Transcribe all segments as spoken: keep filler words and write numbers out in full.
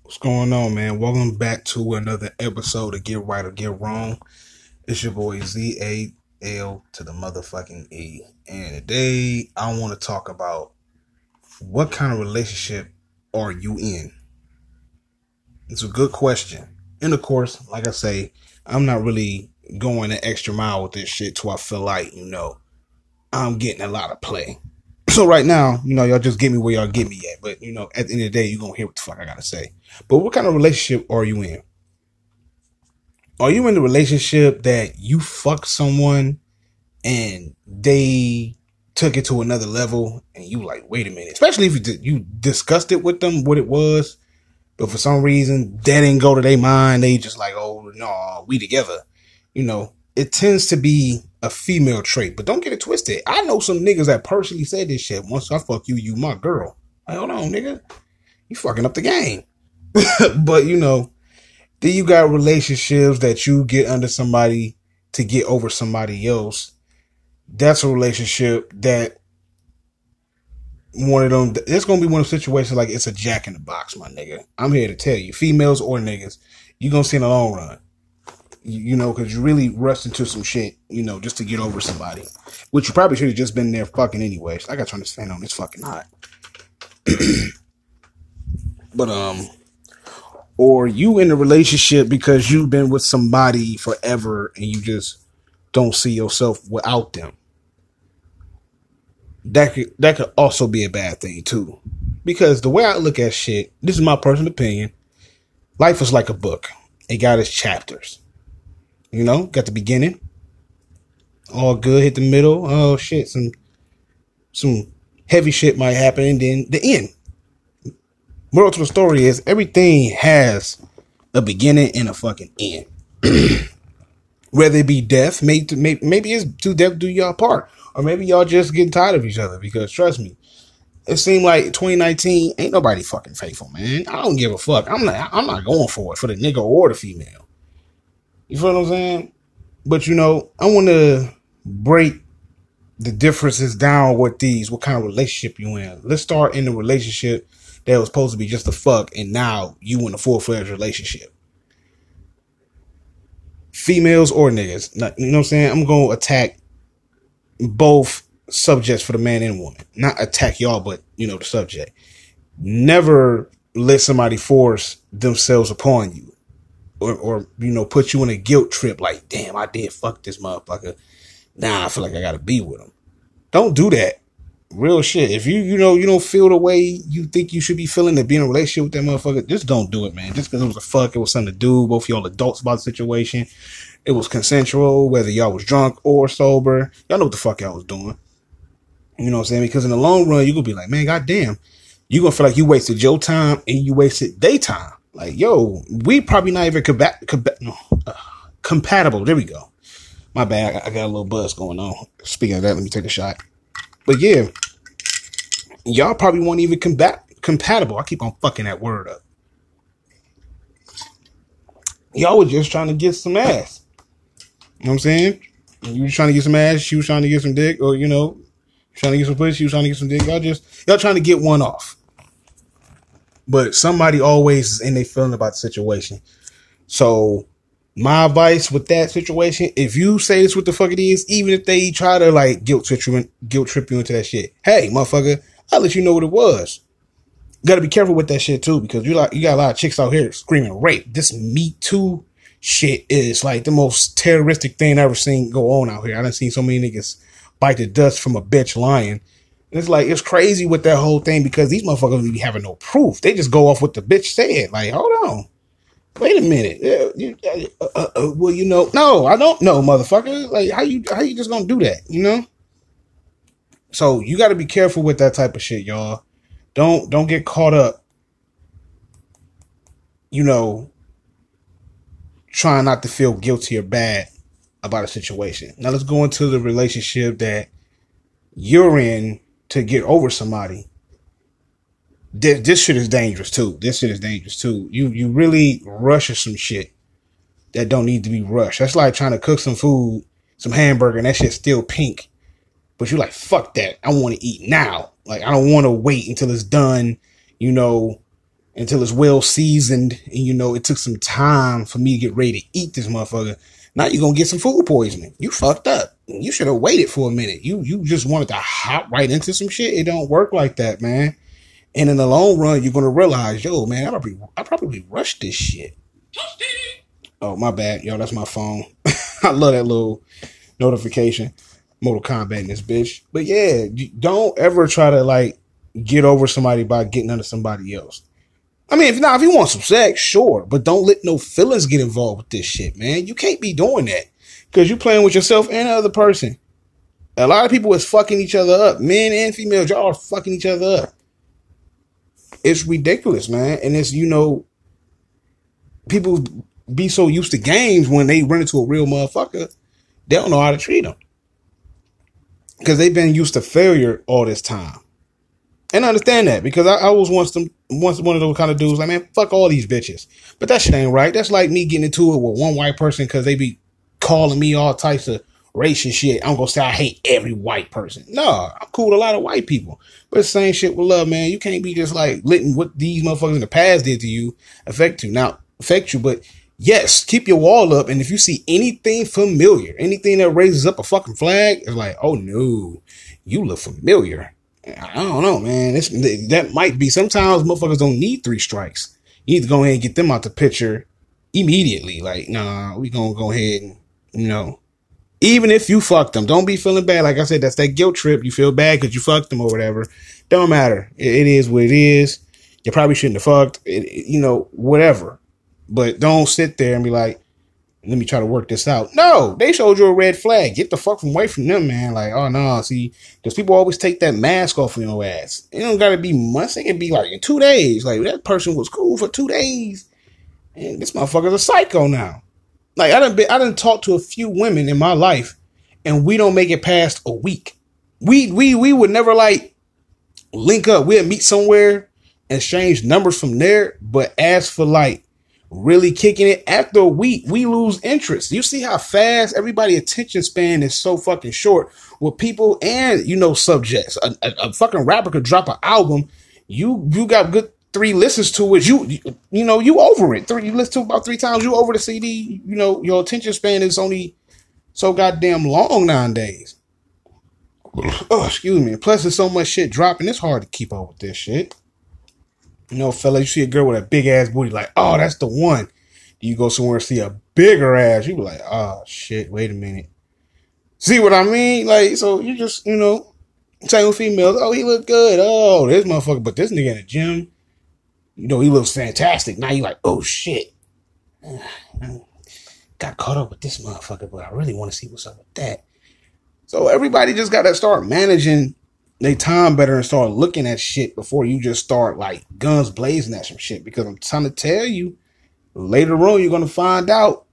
What's going on, man? Welcome back to another episode of Get Right or Get Wrong. It's your boy Z A L to the motherfucking E. And today I want to talk about what kind of relationship are you in? It's a good question. And of course, like I say, I'm not really going an extra mile with this shit till I feel like, you know, I'm getting a lot of play. So right now, you know, y'all just get me where y'all get me at. But, you know, at the end of the day, you're going to hear what the fuck I got to say. But what kind of relationship are you in? Are you in the relationship that you fuck someone and they took it to another level and you like, wait a minute, especially if you did, you discussed it with them, what it was, but for some reason that didn't go to their mind. They just like, oh no, we together. You know, it tends to be a female trait, but don't get it twisted. I know some niggas that personally said this shit. Once I fuck you, you my girl. Like, hold on, nigga, you fucking up the game. But you know, then you got relationships that you get under somebody to get over somebody else. That's a relationship that one of them, it's going to be one of the situations like it's a jack in the box, my nigga. I'm here to tell you, females or niggas, you're going to see in the long run. You, you know, because you really rust into some shit, you know, just to get over somebody. Which you probably should have just been there fucking anyways. I got to understand on this fucking hot. But, um... or you in a relationship because you've been with somebody forever and you just don't see yourself without them. That could, that could also be a bad thing too. Because the way I look at shit, this is my personal opinion. Life is like a book. It got its chapters. You know, got the beginning. All good, hit the middle. Oh shit, some some heavy shit might happen, and then the end. Moral to the story is everything has a beginning and a fucking end. Whether it be death, maybe, maybe it's to death do y'all part. Or maybe y'all just getting tired of each other. Because trust me, it seemed like twenty nineteen ain't nobody fucking faithful, man. I don't give a fuck. I'm not I'm not going for it for the nigga or the female. You feel what I'm saying? But you know, I want to break the differences down with these. What kind of relationship you in? Let's start in the relationship that was supposed to be just a fuck, and now you in a full-fledged relationship. Females or niggas. You know what I'm saying? I'm going to attack both subjects for the man and woman. Not attack y'all, but, you know, the subject. Never let somebody force themselves upon you. Or, or, you know, put you in a guilt trip like, damn, I did fuck this motherfucker. Now I feel like I got to be with him. Don't do that. Real shit. If you, you know, you don't feel the way you think you should be feeling to be in a relationship with that motherfucker, just don't do it, man. Just because it was a fuck, it was something to do. Both of y'all adults about the situation. It was consensual, whether y'all was drunk or sober. Y'all know what the fuck y'all was doing. You know what I'm saying? Because in the long run, you're going to be like, man, goddamn. You're going to feel like you wasted your time and you wasted their time. Like, yo, we probably not even combat, combat, no, uh, compatible. There we go. My bad. I got a little buzz going on. Speaking of that, let me take a shot. But yeah, y'all probably won't even combat compatible. I keep on fucking that word up. Y'all were just trying to get some ass. You know what I'm saying? You were trying to get some ass, she was trying to get some dick, or you know, trying to get some pussy, she was trying to get some dick. Y'all just y'all trying to get one off. But somebody always is in their feeling about the situation. So my advice with that situation, if you say this what the fuck it is, even if they try to like guilt trip you, guilt trip you into that shit, hey, motherfucker, I'll let you know what it was. You gotta be careful with that shit too, because you like you got a lot of chicks out here screaming rape. This Me Too shit is like the most terroristic thing I ever seen go on out here. I done seen so many niggas bite the dust from a bitch lying. And it's like, it's crazy with that whole thing because these motherfuckers be having no proof. They just go off what the bitch said. Like, hold on. Wait a minute. Uh, you, uh, uh, uh, well, you know, no, I don't know, motherfucker. Like, how you, how you just gonna do that? You know? So you got to be careful with that type of shit, y'all. Don't, don't get caught up, you know, trying not to feel guilty or bad about a situation. Now let's go into the relationship that you're in to get over somebody. This, this shit is dangerous too. This shit is dangerous too. You you really rushing some shit that don't need to be rushed. That's like trying to cook some food, some hamburger, and that shit's still pink. But you're like, fuck that. I want to eat now. Like, I don't want to wait until it's done, you know, until it's well seasoned. And, you know, it took some time for me to get ready to eat this motherfucker. Now you're going to get some food poisoning. You fucked up. You should have waited for a minute. You you just wanted to hop right into some shit. It don't work like that, man. And in the long run, you're going to realize, yo, man, I probably, I probably rushed this shit. Oh, my bad. Yo, that's my phone. I love that little notification. Mortal Kombat in this bitch. But yeah, don't ever try to like get over somebody by getting under somebody else. I mean, if not, if you want some sex, sure. But don't let no feelings get involved with this shit, man. You can't be doing that. Because you're playing with yourself and the other person. A lot of people is fucking each other up. Men and females, y'all are fucking each other up. It's ridiculous, man. And it's, you know, people be so used to games when they run into a real motherfucker, they don't know how to treat them. Because they've been used to failure all this time. And I understand that because I, I was once them once one of those kind of dudes like, man, fuck all these bitches. But that shit ain't right. That's like me getting into it with one white person because they be calling me all types of racist shit. I'm gonna say I hate every white person. No, I'm cool with a lot of white people. But it's the same shit with love, man. You can't be just like letting what these motherfuckers in the past did to you affect you. Now, affect you, but yes, keep your wall up. And if you see anything familiar, anything that raises up a fucking flag, it's like, oh no, you look familiar. I don't know, man. This, that might be. Sometimes motherfuckers don't need three strikes. You need to go ahead and get them out the picture immediately. Like, nah, we gonna go ahead and, you know, even if you fucked them, don't be feeling bad. Like I said, that's that guilt trip. You feel bad because you fucked them or whatever. Don't matter. It, it is what it is. You probably shouldn't have fucked. It, it, you know, whatever. But don't sit there and be like, let me try to work this out. No, they showed you a red flag. Get the fuck from away from them, man. Like, oh no, see, because people always take that mask off of your ass. It don't gotta be months. It can be like in two days. Like that person was cool for two days, and this motherfucker's a psycho now. Like I done been, I done talked to a few women in my life, and we don't make it past a week. We we we would never like link up. We'd meet somewhere, exchange numbers from there, but as for like really kicking it after a week, we lose interest. You see how fast everybody's attention span is so fucking short with people and, you know, subjects. A, a, a fucking rapper could drop an album. You you got good three listens to it. You, you you know, you over it. Three, you listen to it about three times. You over the C D. You know, your attention span is only so goddamn long nowadays. Oh, excuse me. Plus, there's so much shit dropping. It's hard to keep up with this shit. You know, fella, you see a girl with a big ass booty, like, oh, that's the one. You go somewhere and see a bigger ass, you be like, oh shit, wait a minute. See what I mean? Like, so you just, you know, same with females. Oh, he look good. Oh, this motherfucker, but this nigga in the gym, you know, he looks fantastic. Now you like, oh shit. Got caught up with this motherfucker, but I really want to see what's up with that. So everybody just got to start managing they time better and start looking at shit before you just start like guns blazing at some shit. Because I'm trying to tell you, later on you're gonna find out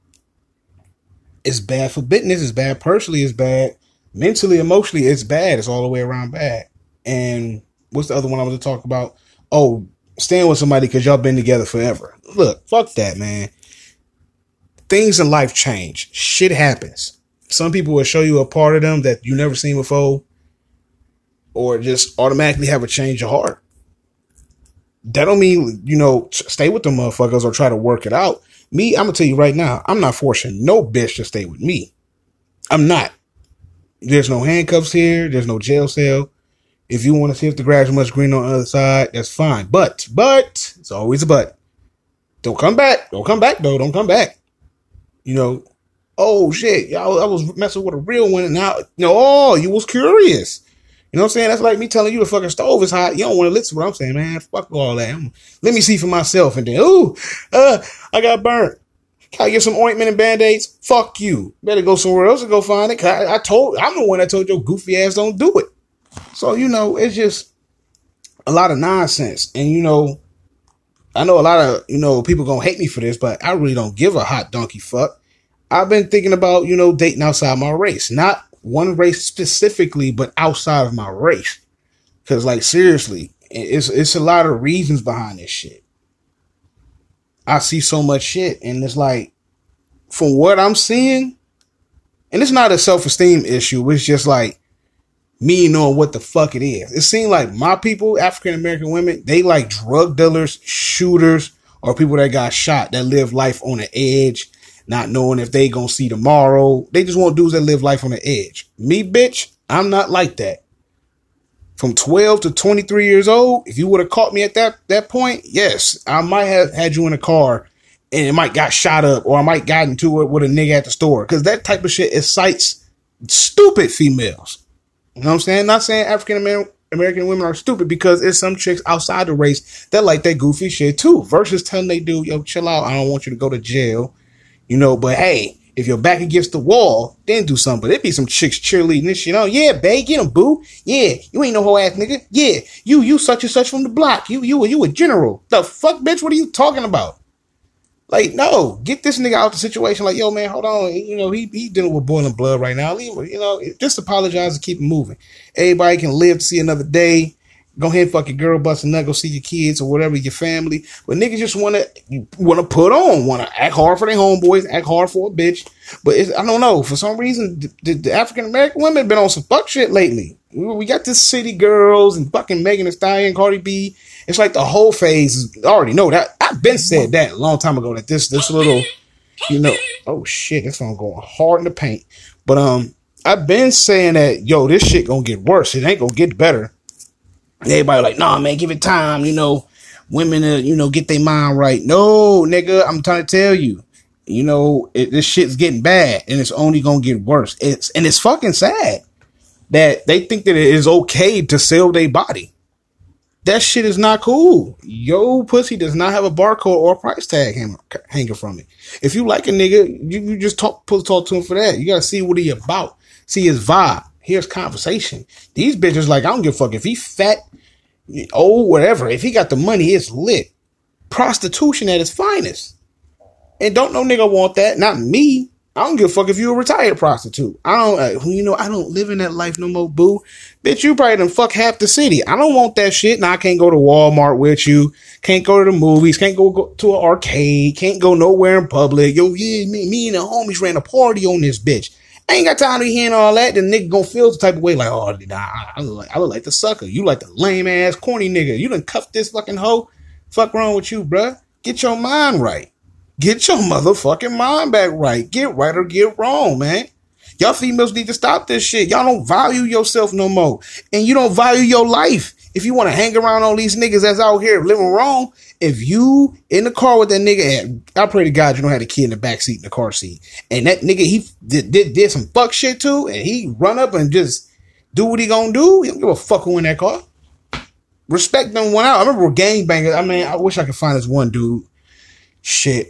it's bad for business, it's bad personally, it's bad mentally, emotionally, it's bad. It's all the way around bad. And what's the other one I was gonna talk about? Oh, staying with somebody because y'all been together forever. Look, fuck that, man. Things in life change. Shit happens. Some people will show you a part of them that you never seen before, or just automatically have a change of heart. That don't mean, you know, stay with the motherfuckers or try to work it out. Me, I'm going to tell you right now, I'm not forcing no bitch to stay with me. I'm not. There's no handcuffs here. There's no jail cell. If you want to see if the grass is much greener on the other side, that's fine. But, but, it's always a but. Don't come back. Don't come back, though. Don't come back. You know, oh, shit. Y'all, I was messing with a real one, and now, you know, oh, you was curious. You know what I'm saying? That's like me telling you the fucking stove is hot. You don't want to listen to what I'm saying, man. Fuck all that. I'm, let me see for myself. And then, ooh, uh, I got burnt. Can I get some ointment and Band-Aids? Fuck you. Better go somewhere else and go find it. I, I told, I'm the one that told your goofy ass don't do it. So, you know, it's just a lot of nonsense. And, you know, I know a lot of, you know, people gonna hate me for this, but I really don't give a hot donkey fuck. I've been thinking about, you know, dating outside my race. Not one race specifically, but outside of my race. Because, like, seriously, it's it's a lot of reasons behind this shit. I see so much shit, and it's like, from what I'm seeing, and it's not a self-esteem issue, it's just like, me knowing what the fuck it is. It seemed like my people, African American women, they like drug dealers, shooters, or people that got shot that live life on the edge, not knowing if they gonna see tomorrow. They just want dudes that live life on the edge. Me, bitch, I'm not like that. From twelve to twenty-three years old, if you would have caught me at that that point, yes, I might have had you in a car and it might got shot up, or I might got into it with a nigga at the store. Because that type of shit excites stupid females. You know what I'm saying? Not saying African American women are stupid, because there's some chicks outside the race that like that goofy shit too. Versus telling they dude, yo, chill out. I don't want you to go to jail. You know, but hey, if you're back against the wall, then do something. But it be some chicks cheerleading this shit. Oh, yeah, babe, get him, boo. Yeah, you ain't no whole ass nigga. Yeah, you, you such and such from the block. You, you, you a general. The fuck, bitch? What are you talking about? Like, no, get this nigga out the situation. Like, yo, man, hold on. You know, he he dealing with boiling blood right now. Leave him, you know, just apologize and keep it moving. Everybody can live to see another day. Go ahead and fuck your girl, bust a nut, go see your kids or whatever, your family. But niggas just want to want to put on, want to act hard for their homeboys, act hard for a bitch. But it's, I don't know, for some reason, the, the African-American women have been on some fuck shit lately. We got this City Girls and fucking Megan Thee Stallion, Cardi B. It's like the whole phase is, I already know that. I've been said that a long time ago, that this this little, you know, oh shit, this one going hard in the paint. But um, I've been saying that, yo, this shit gonna get worse. It ain't gonna get better. And everybody like, nah, man, give it time. You know, women, uh, you know, get their mind right. No, nigga, I'm trying to tell you, you know, it, this shit's getting bad, and it's only gonna get worse. It's and it's fucking sad that they think that it is okay to sell their body. That shit is not cool. Yo, pussy does not have a barcode or a price tag hang, hanging from it. If you like a nigga, you, you just talk, talk to him for that. You gotta see what he about. See his vibe. Here's conversation. These bitches like, I don't give a fuck if he fat, old, whatever. If he got the money, it's lit. Prostitution at its finest. And don't no nigga want that. Not me. I don't give a fuck if you're a retired prostitute. I don't, uh, you know, I don't live in that life no more, boo. Bitch, you probably done fuck half the city. I don't want that shit. Now I can't go to Walmart with you. Can't go to the movies. Can't go, go to an arcade. Can't go nowhere in public. Yo, yeah, me, me and the homies ran a party on this bitch. I ain't got time to be hearing all that. The nigga gonna feel the type of way like, oh, nah, I look like, I look like the sucker. You like the lame ass, corny nigga. You done cuffed this fucking hoe. Fuck wrong with you, bruh? Get your mind right. Get your motherfucking mind back right. Get right or get wrong, man. Y'all females need to stop this shit. Y'all don't value yourself no more. And you don't value your life. If you want to hang around all these niggas that's out here living wrong, if you in the car with that nigga, and I pray to God you don't have a kid in the back seat in the car seat, and that nigga, he did, did, did some fuck shit too, and he run up and just do what he gonna do, he don't give a fuck who in that car. Respect them one out. I remember gangbangers. I mean, I wish I could find this one dude. Shit.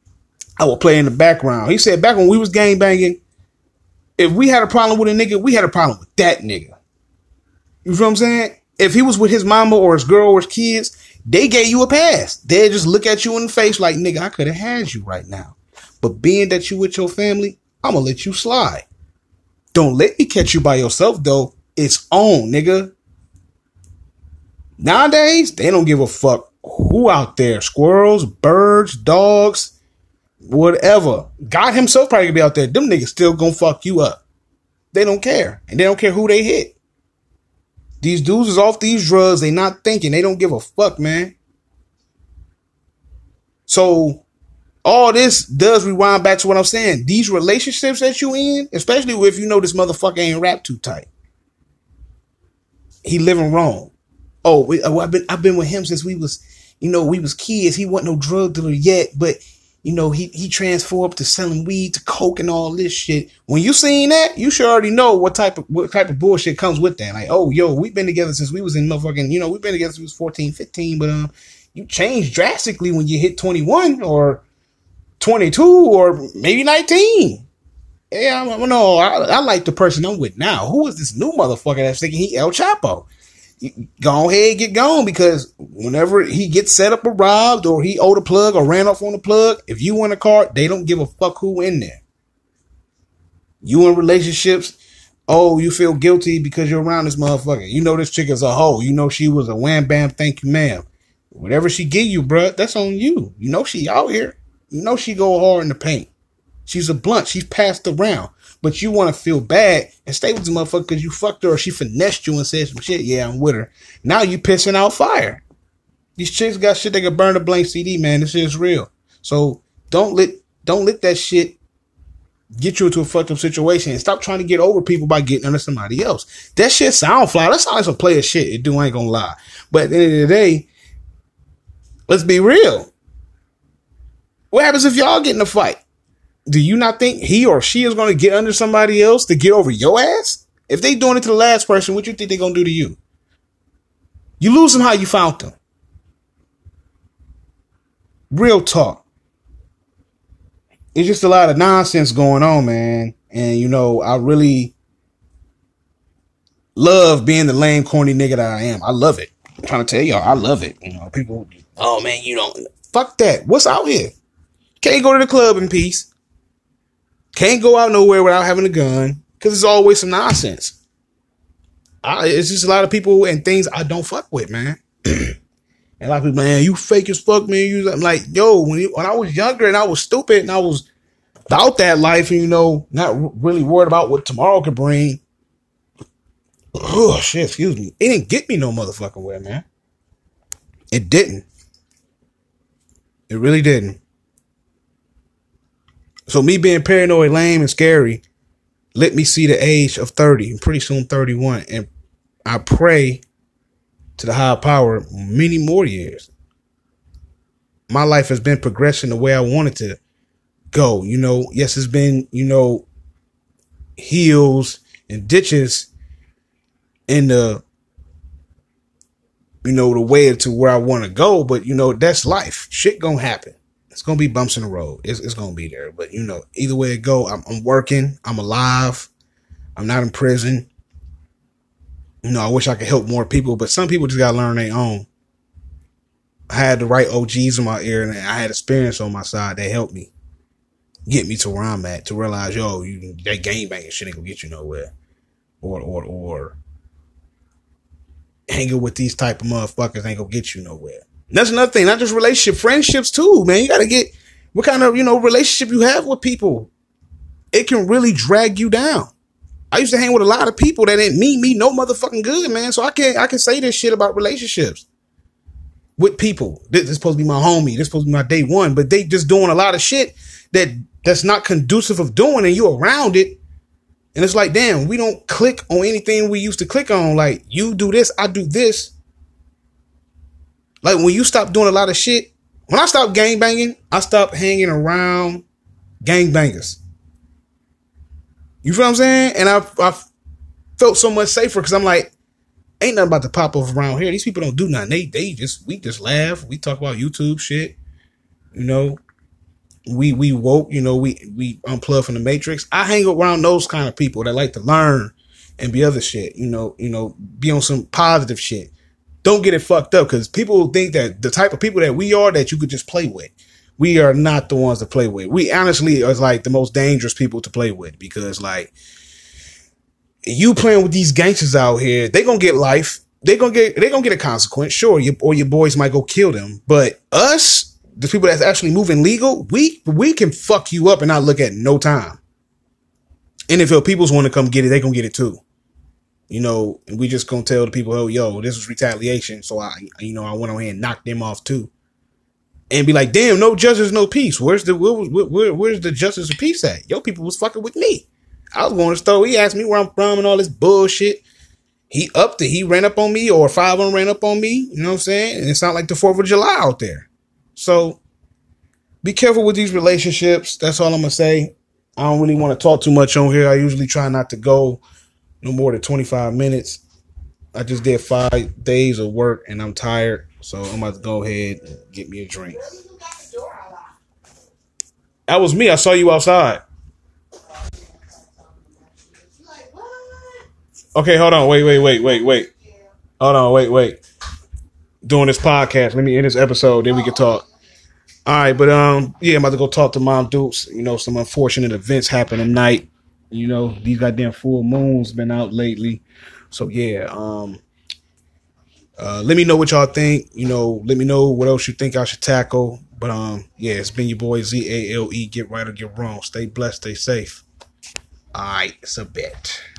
I would play in the background. He said back when we was gangbanging, if we had a problem with a nigga, we had a problem with that nigga. You feel what I'm saying? If he was with his mama or his girl or his kids, they gave you a pass. They'd just look at you in the face like, nigga, I could have had you right now. But being that you with your family, I'm going to let you slide. Don't let me catch you by yourself, though. It's on, nigga. Nowadays, they don't give a fuck who out there. Squirrels, birds, dogs, whatever. God himself probably gonna be out there. Them niggas still gonna fuck you up. They don't care. And they don't care who they hit. These dudes is off these drugs. They not thinking. They don't give a fuck, man. So all this does rewind back to what I'm saying. These relationships that you in, especially if you know this motherfucker ain't rap too tight. He living wrong. Oh, we, oh I've been I've been with him since we was, you know, we was kids. He wasn't no drug dealer yet, but you know, he, he transformed to selling weed to coke and all this shit. When you seen that, you should already know what type of what type of bullshit comes with that. Like, oh, yo, we've been together since we was in motherfucking, you know, we've been together since we was fourteen, fifteen, but um, you changed drastically when you hit twenty-one or twenty-two or maybe nineteen. Yeah, I don't know. I, I like the person I'm with now. Who is this new motherfucker that's thinking he El Chapo? Go ahead and get gone, because whenever he gets set up or robbed or he owed a plug or ran off on the plug, if you in a car, they don't give a fuck who in there. You in relationships, oh, you feel guilty because you're around this motherfucker. You know this chick is a hoe. You know she was a wham bam, thank you ma'am. Whatever she give you, bruh, that's on you. You know she out here. You know she go hard in the paint. She's a blunt. She's passed around. but you want to feel bad and stay with the motherfucker because you fucked her or she finessed you and said some shit. Yeah, I'm with her. Now you pissing out fire. These chicks got shit that can burn a blank C D, man. This shit is real. So don't let don't let that shit get you into a fucked up situation and stop trying to get over people by getting under somebody else. That shit sound fly. That sounds like some player shit. It do, I ain't gonna lie. But at the end of the day, let's be real. What happens if y'all get in a fight? Do you not think he or she is going to get under somebody else to get over your ass? If they doing it to the last person, what you think they going to do to you? You lose them how you found them. Real talk. It's just a lot of nonsense going on, man. And, you know, I really love being the lame, corny nigga that I am. I love it. I'm trying to tell y'all, I love it. You know, people, oh, man, you don't. Fuck that. What's out here? Can't go to the club in peace. Can't go out nowhere without having a gun. Because it's always some nonsense. I, it's just a lot of people and things I don't fuck with, man. And a lot of people, man, you fake as fuck, man. You, I'm like, yo, when, you, when I was younger and I was stupid and I was about that life and, you know, not really worried about what tomorrow could bring. Oh, shit, excuse me. It didn't get me no motherfucking way, man. It didn't. It really didn't. So me being paranoid, lame, and scary let me see the age of thirty and pretty soon thirty-one. And I pray to the higher power many more years. My life has been progressing the way I wanted to go. You know, yes, it's been, you know, hills and ditches in the, you know, the way to where I want to go. But, you know, that's life. Shit gonna happen. It's going to be bumps in the road. It's, it's going to be there. But, you know, either way it go, I'm, I'm working. I'm alive. I'm not in prison. You know, I wish I could help more people, but some people just got to learn their own. I had the right O Gs in my ear and I had experience on my side that helped me get me to where I'm at, to realize, yo, you, that gangbanging shit ain't going to get you nowhere. Or, or, or hanging with these type of motherfuckers ain't going to get you nowhere. That's another thing, not just relationship, friendships too, man. You got to get what kind of, you know, relationship you have with people. It can really drag you down. I used to hang with a lot of people that didn't mean me no motherfucking good, man. So I can't, I can say this shit about relationships with people. This is supposed to be my homie. This is supposed to be my day one, but they just doing a lot of shit that that's not conducive of doing, and you around it. And it's like, damn, we don't click on anything we used to click on. Like, you do this, I do this. Like, when you stop doing a lot of shit, when I stopped gangbanging, I stopped hanging around gangbangers. You feel what I'm saying? And I, I felt so much safer because I'm like, ain't nothing about to pop off around here. These people don't do nothing. They, they just, we just laugh. We talk about YouTube shit. You know, we, we woke, you know, we, we unplug from the matrix. I hang around those kind of people that like to learn and be other shit, you know, you know, be on some positive shit. Don't get it fucked up, because people think that the type of people that we are, that you could just play with. We are not the ones to play with. We honestly are like the most dangerous people to play with, because like, you playing with these gangsters out here, they gonna get life. They gonna get they gonna get a consequence, sure, you, or your boys might go kill them. But us, the people that's actually moving legal, we we can fuck you up and not look at no time. And if your peoples want to come get it, they gonna get it too. You know, and we just gonna tell the people, oh, yo, this was retaliation. So I, you know, I went on here and knocked them off too. And be like, damn, no justice, no peace. Where's the where, where, where's the justice and peace at? Yo, people was fucking with me. I was going to the store. He asked me where I'm from and all this bullshit. He upped it. He ran up on me, or five of them ran up on me. You know what I'm saying? And it's not like the fourth of July out there. So be careful with these relationships. That's all I'm gonna say. I don't really want to talk too much on here. I usually try not to go no more than twenty-five minutes. I just did five days of work and I'm tired. So I'm about to go ahead and get me a drink. That was me. I saw you outside. Okay, hold on. Wait, wait, wait, wait, wait. Hold on, wait, wait. Doing this podcast. Let me end this episode, then we can talk. All right, but um, yeah, I'm about to go talk to Mom Dukes. You know, some unfortunate events happened tonight. You know, these goddamn full moons been out lately. So yeah, um, uh, let me know what y'all think. You know, let me know what else you think I should tackle. But um, yeah, it's been your boy Z A L E. Get right or get wrong. Stay blessed, stay safe. Alright, it's a bet.